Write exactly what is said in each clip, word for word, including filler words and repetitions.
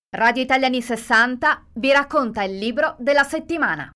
Radio Italia anni sessanta vi racconta il libro della settimana.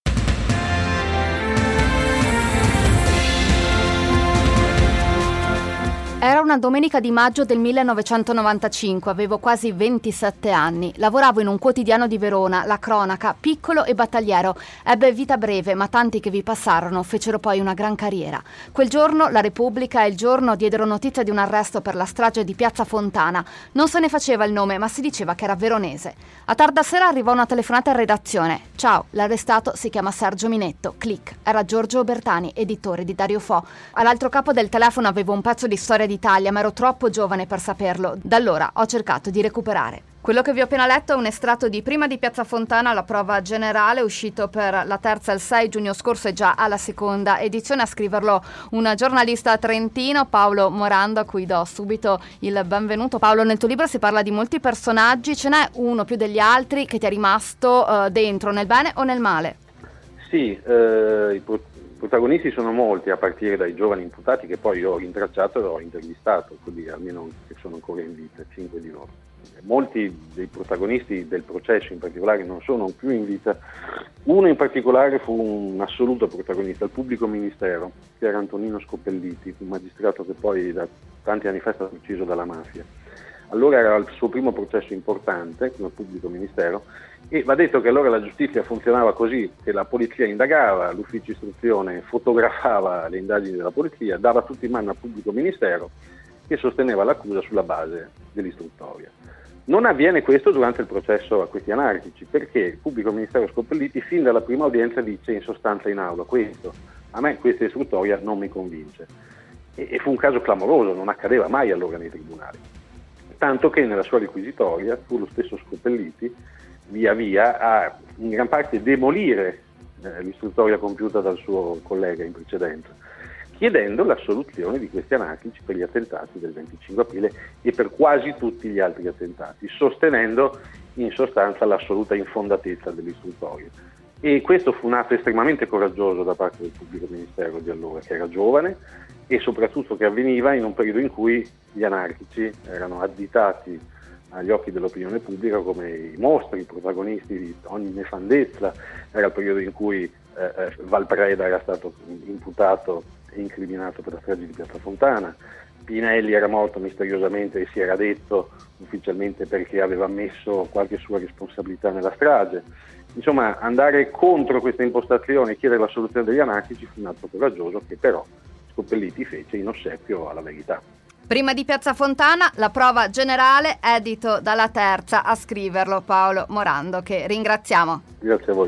Era una domenica di maggio del millenovecentonovantacinque, avevo quasi ventisette anni. Lavoravo in un quotidiano di Verona, La Cronaca, piccolo e battagliero. Ebbe vita breve, ma tanti che vi passarono fecero poi una gran carriera. Quel giorno la Repubblica e Il Giorno diedero notizia di un arresto per la strage di Piazza Fontana. Non se ne faceva il nome, ma si diceva che era veronese. A tarda sera arrivò una telefonata in redazione. Ciao, l'arrestato si chiama Sergio Minetto. Clic. Era Giorgio Bertani, editore di Dario Fo. All'altro capo del telefono avevo un pezzo di storia di Italia, ma ero troppo giovane per saperlo. Da allora ho cercato di recuperare. Quello che vi ho appena letto è un estratto di Prima di Piazza Fontana, la prova generale, uscito per la terza il sei giugno scorso e già alla seconda edizione. A scriverlo un giornalista trentino, Paolo Morando, a cui do subito il benvenuto. Paolo, nel tuo libro si parla di molti personaggi, ce n'è uno più degli altri che ti è rimasto uh, dentro, nel bene o nel male? Sì, eh, i protagonisti sono molti, a partire dai giovani imputati che poi ho rintracciato e ho intervistato, quelli almeno che sono ancora in vita, cinque di loro. Molti dei protagonisti del processo in particolare non sono più in vita. Uno in particolare fu un assoluto protagonista, il pubblico ministero, che era Antonino Scopelliti, un magistrato che poi da tanti anni fa è stato ucciso dalla mafia. Allora era il suo primo processo importante come pubblico ministero, e va detto che allora la giustizia funzionava così, che la polizia indagava, l'ufficio istruzione fotografava le indagini della polizia, dava tutto in mano al pubblico ministero che sosteneva l'accusa sulla base dell'istruttoria. Non avviene questo durante il processo a questi anarchici, perché il pubblico ministero Scopelliti fin dalla prima udienza dice in sostanza in aula questo: a me questa istruttoria non mi convince. E, e fu un caso clamoroso, non accadeva mai allora nei tribunali. Tanto che nella sua requisitoria fu lo stesso Scopelliti via via a in gran parte demolire eh, l'istruttoria compiuta dal suo collega in precedenza, chiedendo l'assoluzione di questi anarchici per gli attentati del venticinque aprile e per quasi tutti gli altri attentati, sostenendo in sostanza l'assoluta infondatezza dell'istruttoria. E questo fu un atto estremamente coraggioso da parte del pubblico ministero di allora, che era giovane e soprattutto che avveniva in un periodo in cui gli anarchici erano additati agli occhi dell'opinione pubblica come i mostri, i protagonisti di ogni nefandezza. Era il periodo in cui eh, Valpreda era stato imputato e incriminato per la strage di Piazza Fontana, Pinelli era morto misteriosamente e si era detto ufficialmente perché aveva ammesso qualche sua responsabilità nella strage. Insomma, andare contro questa impostazione e chiedere la soluzione degli anarchici fu un atto coraggioso che però Scopelliti fece in ossequio alla verità. Prima di Piazza Fontana, la prova generale, edito dalla Terza, a scriverlo Paolo Morando, che ringraziamo. Grazie a voi.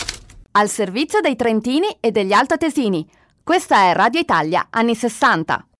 Al servizio dei trentini e degli altoatesini. Questa è Radio Italia anni sessanta.